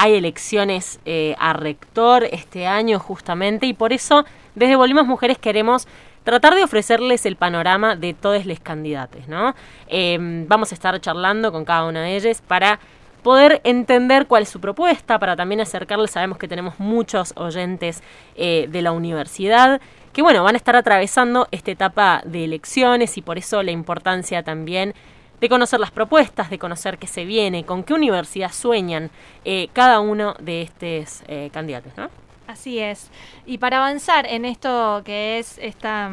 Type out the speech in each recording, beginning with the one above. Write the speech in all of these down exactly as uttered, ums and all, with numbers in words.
hay elecciones eh, a rector este año justamente, y por eso desde Volvimos Mujeres queremos tratar de ofrecerles el panorama de todos los candidatos, ¿no? Eh, vamos a estar charlando con cada una de ellas para poder entender cuál es su propuesta, para también acercarles. Sabemos que tenemos muchos oyentes eh, de la universidad que, bueno, van a estar atravesando esta etapa de elecciones, y por eso la importancia también de conocer las propuestas, de conocer qué se viene, con qué universidad sueñan eh, cada uno de estos eh, candidatos, ¿no? Así es. Y para avanzar en esto que es esta,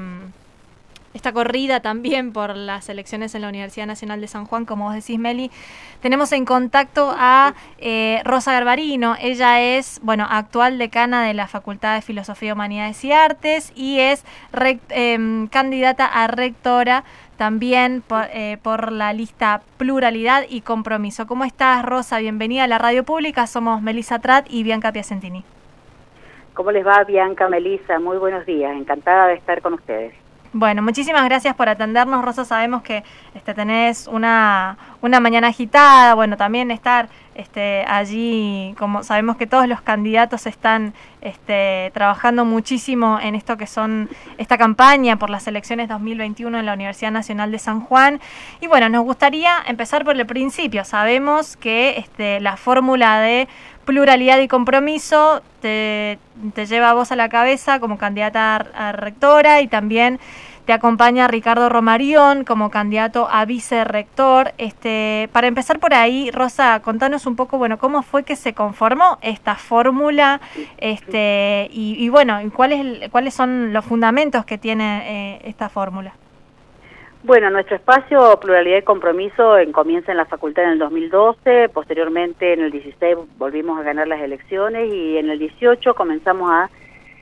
esta corrida también por las elecciones en la Universidad Nacional de San Juan, como vos decís, Meli, tenemos en contacto a eh, Rosa Garbarino. Ella es, bueno, actual decana de la Facultad de Filosofía, Humanidades y Artes, y es rect, eh, candidata a rectora también por, eh, por la lista Pluralidad y Compromiso. ¿Cómo estás, Rosa? Bienvenida a la radio pública. Somos Melissa Trat y Bianca Piacentini. ¿Cómo les va, Bianca, Melissa? Muy buenos días, encantada de estar con ustedes. Bueno, muchísimas gracias por atendernos, Rosa. Sabemos que este, tenés una, una mañana agitada, bueno, también estar este, allí, como sabemos que todos los candidatos están este, trabajando muchísimo en esto que son esta campaña por las elecciones dos mil veintiuno en la Universidad Nacional de San Juan. Y bueno, nos gustaría empezar por el principio. Sabemos que este, la fórmula de Pluralidad y Compromiso te, te lleva a vos a la cabeza como candidata a, a rectora, y también te acompaña Ricardo Romarión como candidato a vicerrector. Este, para empezar por ahí, Rosa, contanos un poco, bueno, cómo fue que se conformó esta fórmula, este, y, y bueno, ¿cuáles cuáles son los fundamentos que tiene eh, esta fórmula? Bueno, nuestro espacio Pluralidad y Compromiso comienza en la facultad en el dos mil doce, posteriormente en el dieciséis volvimos a ganar las elecciones, y en el dieciocho comenzamos a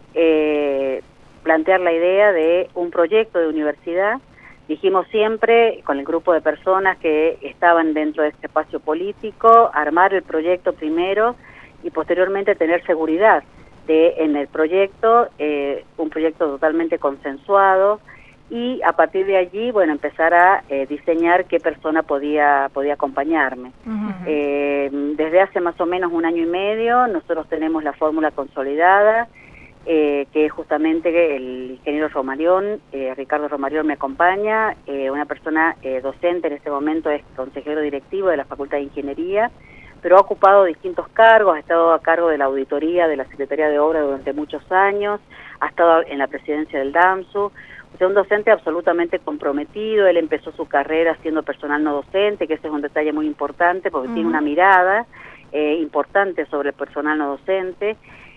eh, plantear la idea de un proyecto de universidad. Dijimos siempre, con el grupo de personas que estaban dentro de este espacio político, armar el proyecto primero y posteriormente tener seguridad de en el proyecto, eh, un proyecto totalmente consensuado, y a partir de allí, bueno, empezar a eh, diseñar qué persona podía podía acompañarme. Uh-huh. Eh, desde hace más o menos un año y medio nosotros tenemos la fórmula consolidada, eh, que es justamente el ingeniero Romarión, eh, Ricardo Romarión me acompaña, eh, una persona eh, docente en este momento, es consejero directivo de la Facultad de Ingeniería, pero ha ocupado distintos cargos, ha estado a cargo de la auditoría de la Secretaría de Obras durante muchos años, ha estado en la presidencia del DAMSU. O sea, un docente absolutamente comprometido. Él empezó su carrera siendo personal no docente, que ese es un detalle muy importante porque uh-huh. tiene una mirada eh, importante sobre el personal no docente,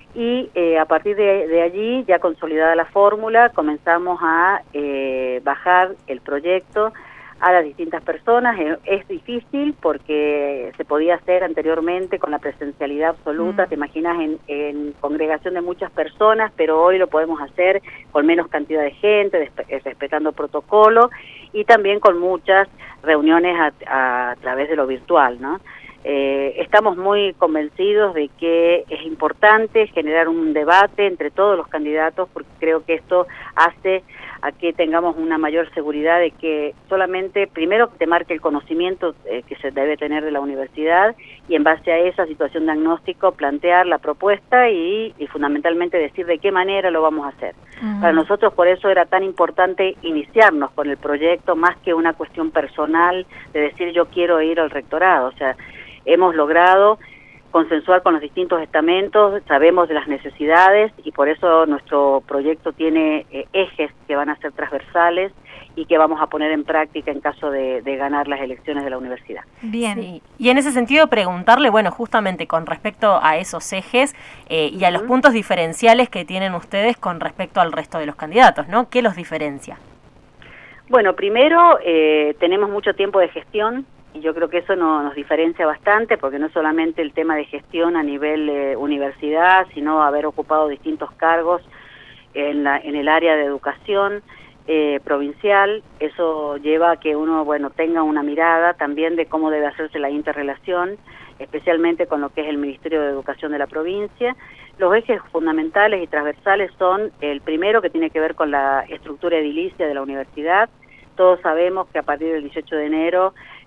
y eh, a partir de, de allí, ya consolidada la fórmula, comenzamos a eh, bajar el proyecto a las distintas personas. Es difícil porque se podía hacer anteriormente con la presencialidad absoluta, mm. te imaginas en, en congregación de muchas personas, pero hoy lo podemos hacer con menos cantidad de gente, respetando protocolo, y también con muchas reuniones a, a través de lo virtual, ¿no? Eh, estamos muy convencidos de que es importante generar un debate entre todos los candidatos, porque creo que esto hace a que tengamos una mayor seguridad de que solamente, primero, que te marque el conocimiento eh, que se debe tener de la universidad, y en base a esa situación de diagnóstico plantear la propuesta y, y fundamentalmente decir de qué manera lo vamos a hacer. Uh-huh. Para nosotros por eso era tan importante iniciarnos con el proyecto, más que una cuestión personal de decir yo quiero ir al rectorado. O sea, hemos logrado consensuar con los distintos estamentos, sabemos de las necesidades, y por eso nuestro proyecto tiene eh, ejes que van a ser transversales y que vamos a poner en práctica en caso de, de ganar las elecciones de la universidad. Bien, sí. Y en ese sentido preguntarle, bueno, justamente con respecto a esos ejes eh, y a uh-huh. los puntos diferenciales que tienen ustedes con respecto al resto de los candidatos, ¿no? ¿Qué los diferencia? Bueno, primero eh, tenemos mucho tiempo de gestión, y yo creo que eso no, nos diferencia bastante, porque no es solamente el tema de gestión a nivel eh, universidad, sino haber ocupado distintos cargos en, la, en el área de educación eh, provincial. Eso lleva a que uno, bueno, tenga una mirada también de cómo debe hacerse la interrelación, especialmente con lo que es el Ministerio de Educación de la provincia. Los ejes fundamentales y transversales son el primero, que tiene que ver con la estructura edilicia de la universidad. Todos sabemos que a partir del dieciocho de enero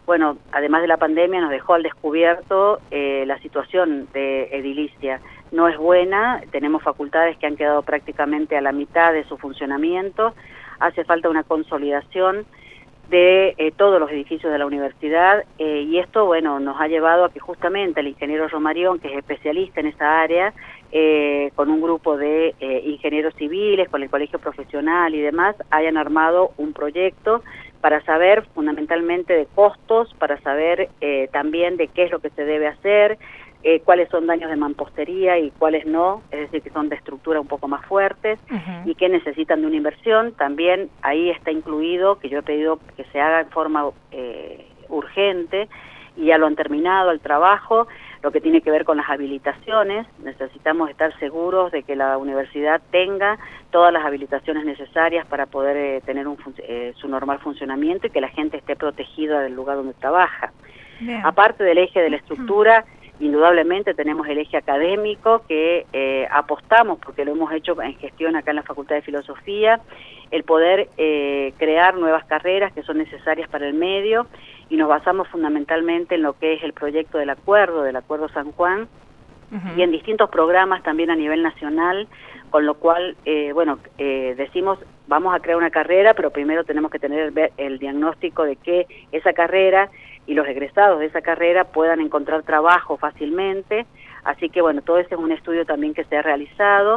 bueno, además de la pandemia, nos dejó al descubierto eh, la situación de edilicia. No es buena, tenemos facultades que han quedado prácticamente a la mitad de su funcionamiento, hace falta una consolidación de eh, todos los edificios de la universidad eh, y esto, bueno, nos ha llevado a que justamente el ingeniero Romarión, que es especialista en esa área, eh, con un grupo de eh, ingenieros civiles, con el colegio profesional y demás, hayan armado un proyecto para saber fundamentalmente de costos, para saber eh, también de qué es lo que se debe hacer, eh, cuáles son daños de mampostería y cuáles no, es decir, que son de estructura un poco más fuertes uh-huh. y que necesitan de una inversión. También ahí está incluido, que yo he pedido que se haga en forma eh, urgente, y ya lo han terminado el trabajo, lo que tiene que ver con las habilitaciones. Necesitamos estar seguros de que la universidad tenga todas las habilitaciones necesarias para poder eh, tener un eh, su normal funcionamiento y que la gente esté protegida del lugar donde trabaja. Bien. Aparte del eje de la estructura, indudablemente tenemos el eje académico que eh, apostamos, porque lo hemos hecho en gestión acá en la Facultad de Filosofía, el poder eh, crear nuevas carreras que son necesarias para el medio, y nos basamos fundamentalmente en lo que es el proyecto del acuerdo, del Acuerdo San Juan, uh-huh. y en distintos programas también a nivel nacional, con lo cual, eh, bueno, eh, decimos, vamos a crear una carrera, pero primero tenemos que tener el, el diagnóstico de que esa carrera y los egresados de esa carrera puedan encontrar trabajo fácilmente. Así que, bueno, todo ese es un estudio también que se ha realizado.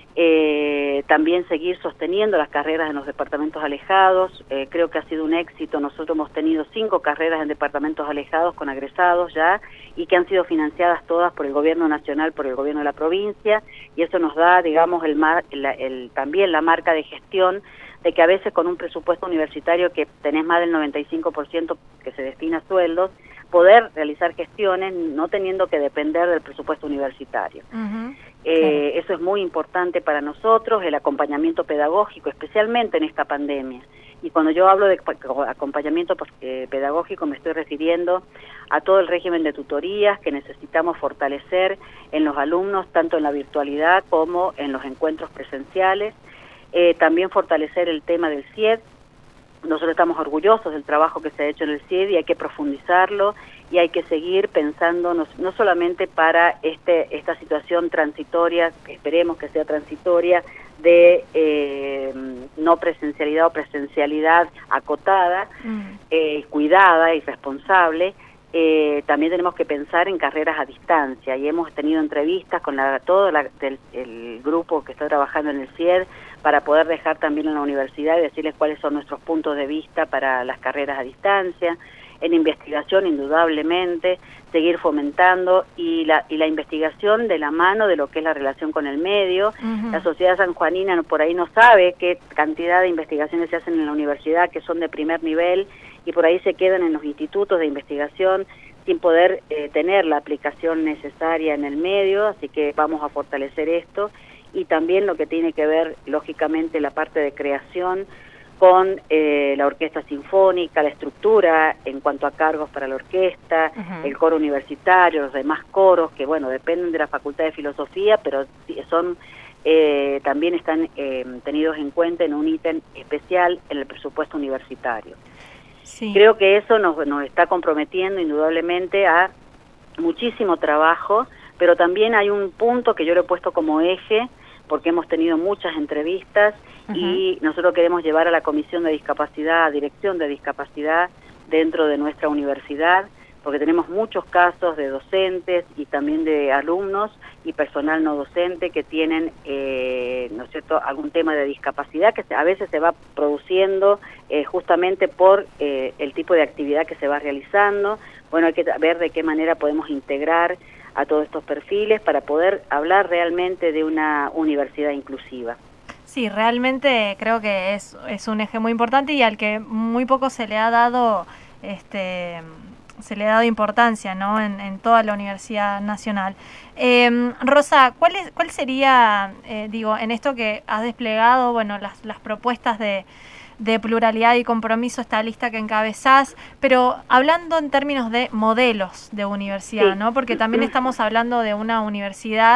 Eh, también seguir sosteniendo las carreras en los departamentos alejados. Eh, creo que ha sido un éxito. Nosotros hemos tenido cinco carreras en departamentos alejados con egresados ya, y que han sido financiadas todas por el gobierno nacional, por el gobierno de la provincia, y eso nos da, digamos, el, mar, el, el también la marca de gestión de que a veces con un presupuesto universitario que tenés más del noventa y cinco por ciento que se destina a sueldos, poder realizar gestiones no teniendo que depender del presupuesto universitario. Uh-huh. Eh, okay. Eso es muy importante para nosotros, el acompañamiento pedagógico, especialmente en esta pandemia. Y cuando yo hablo de acompañamiento eh, pedagógico me estoy refiriendo a todo el régimen de tutorías que necesitamos fortalecer en los alumnos, tanto en la virtualidad como en los encuentros presenciales. Eh, también fortalecer el tema del C I E D. Nosotros estamos orgullosos del trabajo que se ha hecho en el C I E D y hay que profundizarlo y hay que seguir pensando no, no solamente para este esta situación transitoria, que esperemos que sea transitoria, de eh, no presencialidad o presencialidad acotada, mm. eh, cuidada y responsable. Eh, también tenemos que pensar en carreras a distancia, y hemos tenido entrevistas con la, todo la, del, el grupo que está trabajando en el C I E D para poder dejar también en la universidad y decirles cuáles son nuestros puntos de vista para las carreras a distancia. En investigación, indudablemente, seguir fomentando y la, y la investigación de la mano de lo que es la relación con el medio. Uh-huh. La sociedad sanjuanina por ahí no sabe qué cantidad de investigaciones se hacen en la universidad, que son de primer nivel, y por ahí se quedan en los institutos de investigación sin poder eh, tener la aplicación necesaria en el medio, así que vamos a fortalecer esto. Y también lo que tiene que ver, lógicamente, la parte de creación con eh, la orquesta sinfónica, la estructura en cuanto a cargos para la orquesta, uh-huh. el coro universitario, los demás coros, que bueno, dependen de la Facultad de Filosofía, pero son eh, también están eh, tenidos en cuenta en un ítem especial en el presupuesto universitario. Sí. Creo que eso nos, nos está comprometiendo indudablemente a muchísimo trabajo, pero también hay un punto que yo lo he puesto como eje, porque hemos tenido muchas entrevistas, uh-huh. y nosotros queremos llevar a la Comisión de Discapacidad, a Dirección de Discapacidad dentro de nuestra universidad, porque tenemos muchos casos de docentes y también de alumnos y personal no docente que tienen, eh, ¿no es cierto?, algún tema de discapacidad que a veces se va produciendo eh, justamente por eh, el tipo de actividad que se va realizando. Bueno, hay que ver de qué manera podemos integrar a todos estos perfiles para poder hablar realmente de una universidad inclusiva. Sí, realmente creo que es, es un eje muy importante y al que muy poco se le ha dado este se le ha dado importancia, ¿no?, en, en toda la Universidad Nacional. Eh, Rosa, ¿cuál es, cuál sería, eh, digo, en esto que has desplegado, bueno, las, las propuestas de de pluralidad y compromiso, esta lista que encabezás, pero hablando en términos de modelos de universidad, sí. ¿no? Porque también estamos hablando de una universidad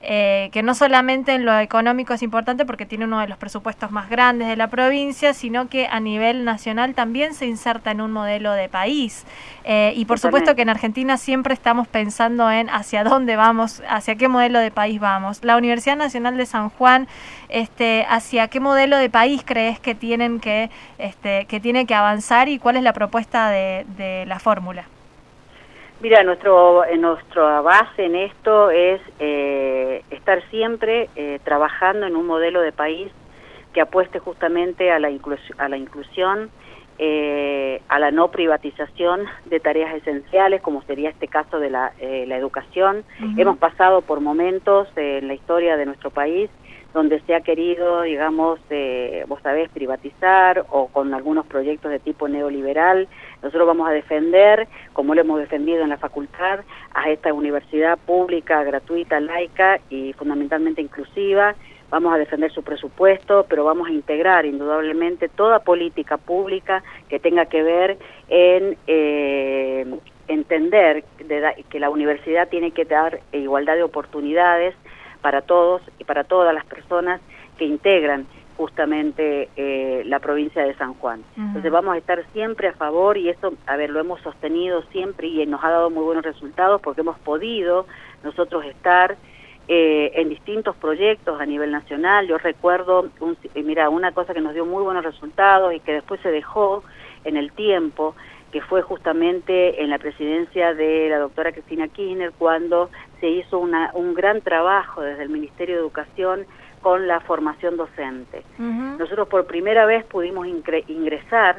eh, que no solamente en lo económico es importante porque tiene uno de los presupuestos más grandes de la provincia, sino que a nivel nacional también se inserta en un modelo de país. Eh, y por Totalmente. supuesto que en Argentina siempre estamos pensando en hacia dónde vamos, hacia qué modelo de país vamos. La Universidad Nacional de San Juan, este, ¿hacia qué modelo de país crees que tienen que, este, que tiene que avanzar y cuál es la propuesta de, de la fórmula? Mira, nuestro, eh, nuestra base en esto es eh, estar siempre eh, trabajando en un modelo de país que apueste justamente a la, inclus a la inclusión, eh, a la no privatización de tareas esenciales, como sería este caso de la, eh, la educación. Uh-huh. Hemos pasado por momentos eh, en la historia de nuestro país donde se ha querido, digamos, eh, vos sabés, privatizar o con algunos proyectos de tipo neoliberal. Nosotros vamos a defender, como lo hemos defendido en la facultad, a esta universidad pública, gratuita, laica y fundamentalmente inclusiva. Vamos a defender su presupuesto, pero vamos a integrar indudablemente toda política pública que tenga que ver en eh, entender de, que la universidad tiene que dar igualdad de oportunidades para todos y para todas las personas que integran justamente eh, la provincia de San Juan. Uh-huh. Entonces vamos a estar siempre a favor y eso, a ver, lo hemos sostenido siempre y nos ha dado muy buenos resultados porque hemos podido nosotros estar eh, en distintos proyectos a nivel nacional. Yo recuerdo, un, mira, una cosa que nos dio muy buenos resultados y que después se dejó en el tiempo, que fue justamente en la presidencia de la doctora Cristina Kirchner, cuando se hizo una, un gran trabajo desde el Ministerio de Educación con la formación docente. Uh-huh. Nosotros por primera vez pudimos ingresar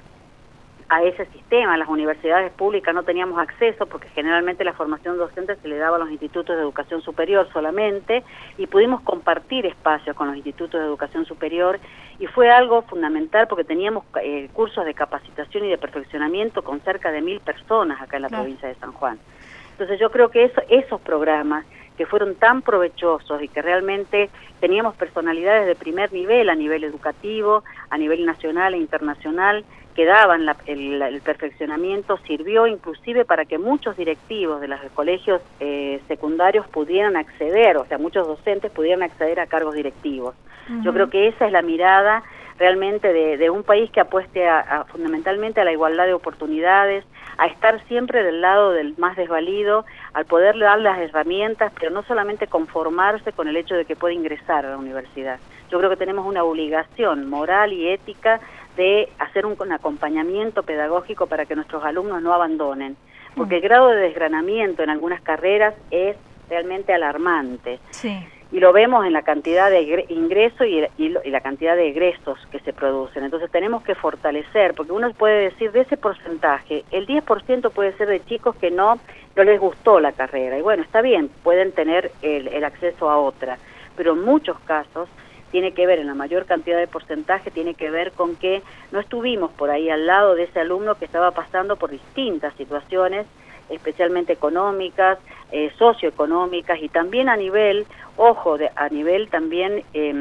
a ese sistema. Las universidades públicas no teníamos acceso porque generalmente la formación docente se le daba a los institutos de educación superior solamente, y pudimos compartir espacios con los institutos de educación superior y fue algo fundamental porque teníamos eh, cursos de capacitación y de perfeccionamiento con cerca de mil personas acá en la claro. provincia de San Juan. Entonces yo creo que eso, esos programas que fueron tan provechosos y que realmente teníamos personalidades de primer nivel a nivel educativo, a nivel nacional e internacional, que daban la, el, el perfeccionamiento, sirvió inclusive para que muchos directivos de los colegios eh, secundarios pudieran acceder, o sea, muchos docentes pudieran acceder a cargos directivos. Uh-huh. Yo creo que esa es la mirada realmente de, de un país que apueste a, a, fundamentalmente a la igualdad de oportunidades, a estar siempre del lado del más desvalido, al poderle dar las herramientas, pero no solamente conformarse con el hecho de que puede ingresar a la universidad. Yo creo que tenemos una obligación moral y ética de hacer un, un acompañamiento pedagógico para que nuestros alumnos no abandonen, porque el grado de desgranamiento en algunas carreras es realmente alarmante. Sí. Y lo vemos en la cantidad de ingresos y, y, y la cantidad de egresos que se producen. Entonces tenemos que fortalecer, porque uno puede decir de ese porcentaje, el diez por ciento puede ser de chicos que no, no les gustó la carrera. Y bueno, está bien, pueden tener el, el acceso a otra, pero en muchos casos tiene que ver, en la mayor cantidad de porcentaje, tiene que ver con que no estuvimos por ahí al lado de ese alumno que estaba pasando por distintas situaciones, especialmente económicas, eh, socioeconómicas y también a nivel, ojo, de, a nivel también eh,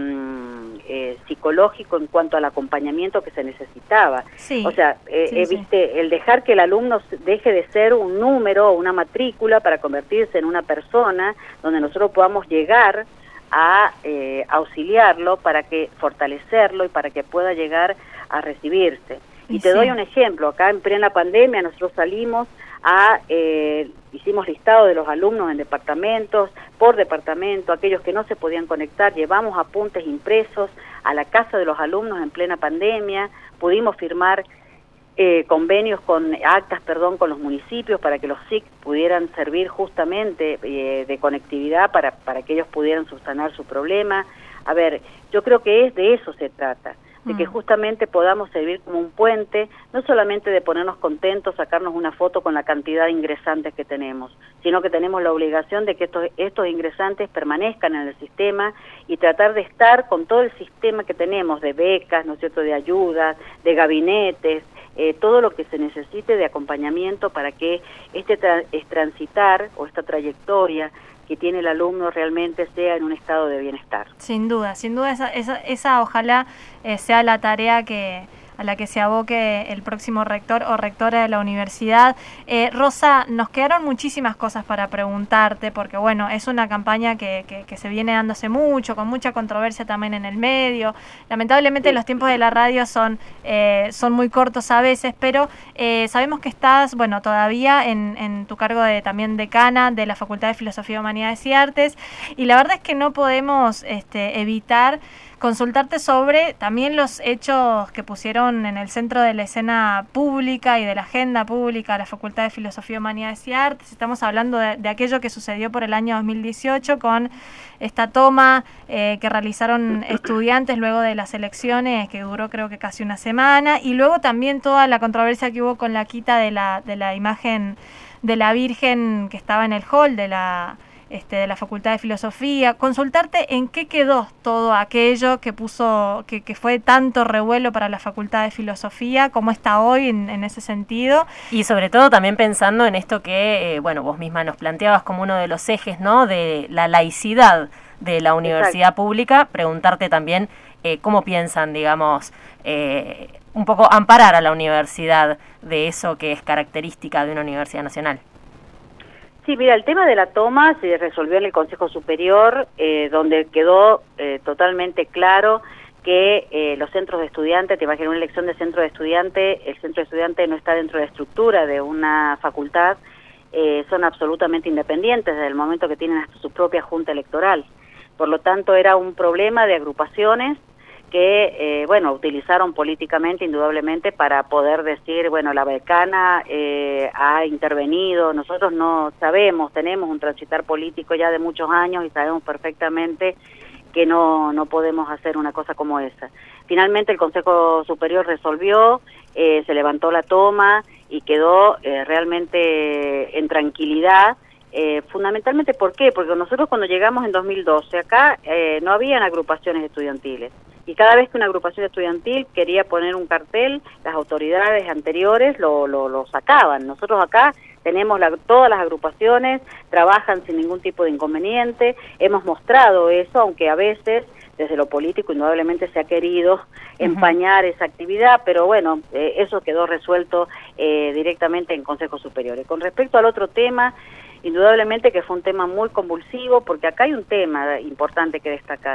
eh, psicológico en cuanto al acompañamiento que se necesitaba. Sí, o sea, eh, sí, eh, sí. viste, el dejar que el alumno deje de ser un número o una matrícula para convertirse en una persona donde nosotros podamos llegar a eh, auxiliarlo para que fortalecerlo y para que pueda llegar a recibirse. Y, y te sí. doy un ejemplo, acá en plena pandemia nosotros salimos a, eh, hicimos listado de los alumnos en departamentos, por departamento, aquellos que no se podían conectar, llevamos apuntes impresos a la casa de los alumnos en plena pandemia, pudimos firmar Eh, convenios con actas, perdón, con los municipios para que los S I C pudieran servir justamente eh, de conectividad para, para que ellos pudieran subsanar su problema. A ver, yo creo que es de eso se trata, de que justamente podamos servir como un puente, no solamente de ponernos contentos, sacarnos una foto con la cantidad de ingresantes que tenemos, sino que tenemos la obligación de que estos, estos ingresantes permanezcan en el sistema y tratar de estar con todo el sistema que tenemos de becas, ¿no es cierto?, de ayudas, de gabinetes, Eh, todo lo que se necesite de acompañamiento para que este tra es transitar o esta trayectoria que tiene el alumno realmente sea en un estado de bienestar. Sin duda, sin duda esa, esa, esa ojalá eh, sea la tarea que a la que se aboque el próximo rector o rectora de la universidad. Eh, Rosa, nos quedaron muchísimas cosas para preguntarte, porque bueno, es una campaña que, que, que se viene dándose mucho, con mucha controversia también en el medio. Lamentablemente sí. Los tiempos de la radio son, eh, son muy cortos a veces, pero eh, sabemos que estás, bueno, todavía en, en tu cargo de también decana de la Facultad de Filosofía, Humanidades y Artes, y la verdad es que no podemos este, evitar consultarte sobre también los hechos que pusieron en el centro de la escena pública y de la agenda pública de la Facultad de Filosofía, Humanidades y Artes. Estamos hablando de, de aquello que sucedió por el año dos mil dieciocho con esta toma eh, que realizaron estudiantes luego de las elecciones, que duró creo que casi una semana, y luego también toda la controversia que hubo con la quita de la, de la imagen de la Virgen que estaba en el hall de la Este, de la Facultad de Filosofía, consultarte en qué quedó todo aquello que puso, que, que fue tanto revuelo para la Facultad de Filosofía, cómo está hoy en, en ese sentido. Y sobre todo también pensando en esto que, eh, bueno, vos misma nos planteabas como uno de los ejes, ¿no?, de la laicidad de la universidad Exacto. pública, preguntarte también eh, cómo piensan, digamos, eh, un poco amparar a la universidad de eso que es característica de una universidad nacional. Sí, mira, el tema de la toma se resolvió en el Consejo Superior, eh, donde quedó eh, totalmente claro que eh, los centros de estudiantes, te imaginas una elección de centro de estudiante, el centro de estudiante no está dentro de la estructura de una facultad, eh, son absolutamente independientes desde el momento que tienen hasta su propia junta electoral. Por lo tanto, era un problema de agrupaciones que, eh, bueno, utilizaron políticamente, indudablemente, para poder decir, bueno, la decana eh, ha intervenido, nosotros no sabemos, tenemos un transitar político ya de muchos años y sabemos perfectamente que no, no podemos hacer una cosa como esa. Finalmente el Consejo Superior resolvió, eh, se levantó la toma y quedó eh, realmente en tranquilidad. Eh, fundamentalmente, ¿por qué? Porque nosotros cuando llegamos en dos mil doce, acá eh, no habían agrupaciones estudiantiles. Y cada vez que una agrupación estudiantil quería poner un cartel, las autoridades anteriores lo, lo, lo sacaban. Nosotros acá tenemos la, todas las agrupaciones, trabajan sin ningún tipo de inconveniente, hemos mostrado eso, aunque a veces desde lo político indudablemente se ha querido empañar uh-huh. esa actividad, pero bueno, eh, eso quedó resuelto eh, directamente en Consejo Superior. Y con respecto al otro tema, indudablemente que fue un tema muy convulsivo, porque acá hay un tema importante que destacar.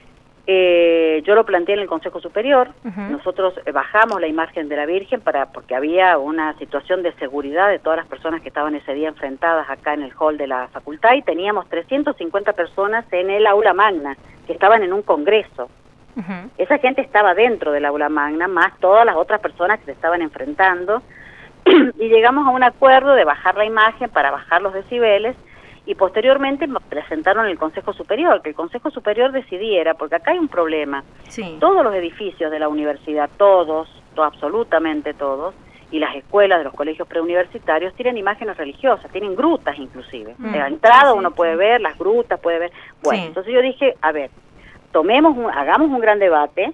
Eh, yo lo planteé en el Consejo Superior, uh-huh. nosotros eh, bajamos la imagen de la Virgen para porque había una situación de seguridad de todas las personas que estaban ese día enfrentadas acá en el hall de la facultad, y teníamos trescientas cincuenta personas en el aula magna que estaban en un congreso. Uh-huh. Esa gente estaba dentro del aula magna, más todas las otras personas que se estaban enfrentando, y llegamos a un acuerdo de bajar la imagen para bajar los decibeles, y posteriormente me presentaron el Consejo Superior, que el Consejo Superior decidiera, porque acá hay un problema. Sí. Todos los edificios de la universidad, todos, to, absolutamente todos, y las escuelas de los colegios preuniversitarios tienen imágenes religiosas, tienen grutas inclusive. Mm. De la entrada sí, uno sí. puede ver las grutas, puede ver... Bueno, sí. entonces yo dije, a ver, tomemos, un, hagamos un gran debate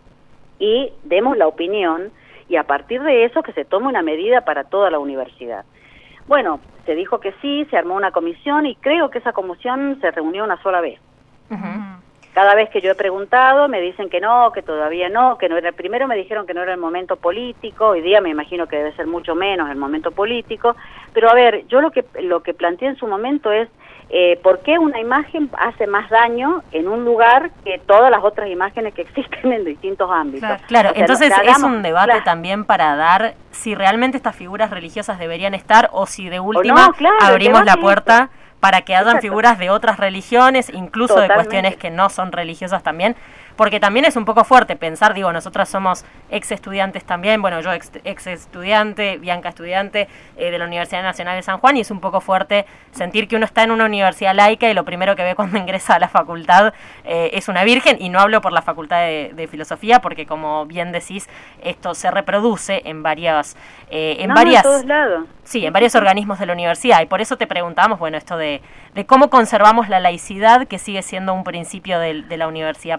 y demos la opinión, y a partir de eso que se tome una medida para toda la universidad. Bueno, se dijo que sí, se armó una comisión y creo que esa comisión se reunió una sola vez. Uh-huh. Cada vez que yo he preguntado me dicen que no, que todavía no, que no era. Primero me dijeron que no era el momento político, hoy día me imagino que debe ser mucho menos el momento político, pero a ver, yo lo que lo que planteé en su momento es eh, ¿por qué una imagen hace más daño en un lugar que todas las otras imágenes que existen en distintos ámbitos? Claro, claro. O sea, entonces hagamos, es un debate claro. también para dar si realmente estas figuras religiosas deberían estar o si de última no, claro, abrimos la puerta para que hayan Exacto. figuras de otras religiones, incluso Totalmente. de cuestiones que no son religiosas también, porque también es un poco fuerte pensar, digo, nosotras somos ex estudiantes también, bueno, yo ex, ex estudiante, Bianca estudiante eh, de la Universidad Nacional de San Juan, y es un poco fuerte sentir que uno está en una universidad laica y lo primero que ve cuando ingresa a la facultad eh, es una virgen, y no hablo por la Facultad de, de Filosofía, porque como bien decís, esto se reproduce en varias... Eh, en no, varias en todos lados. Sí, en varios organismos de la universidad, y por eso te preguntamos, bueno, esto de, de cómo conservamos la laicidad, que sigue siendo un principio de, de la universidad pública,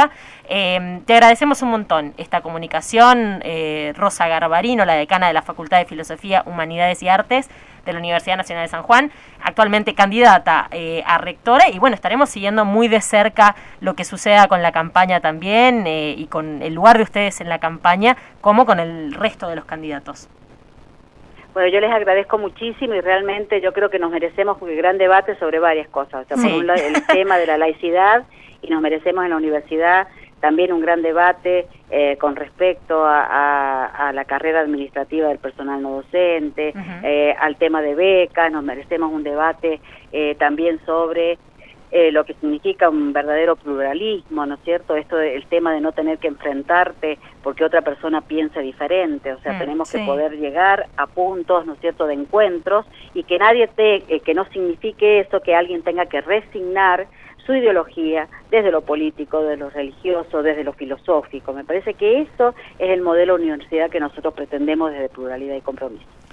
Cívica. Eh, te agradecemos un montón esta comunicación, eh, Rosa Garbarino, la decana de la Facultad de Filosofía, Humanidades y Artes de la Universidad Nacional de San Juan, actualmente candidata eh, a rectora, y bueno, estaremos siguiendo muy de cerca lo que suceda con la campaña también eh, y con el lugar de ustedes en la campaña, como con el resto de los candidatos. Bueno, yo les agradezco muchísimo y realmente yo creo que nos merecemos un gran debate sobre varias cosas. O sea, sí. Por un lado, el tema de la laicidad, y nos merecemos en la universidad también un gran debate eh, con respecto a, a, a la carrera administrativa del personal no docente, uh-huh. eh, al tema de becas, nos merecemos un debate eh, también sobre eh, lo que significa un verdadero pluralismo, ¿no es cierto? Esto del tema de no tener que enfrentarte porque otra persona piensa diferente, o sea, mm, tenemos sí. que poder llegar a puntos, ¿no es cierto?, de encuentros, y que nadie te, eh, que no signifique eso que alguien tenga que resignar su ideología desde lo político, desde lo religioso, desde lo filosófico. Me parece que eso es el modelo de universidad que nosotros pretendemos desde Pluralidad y Compromiso.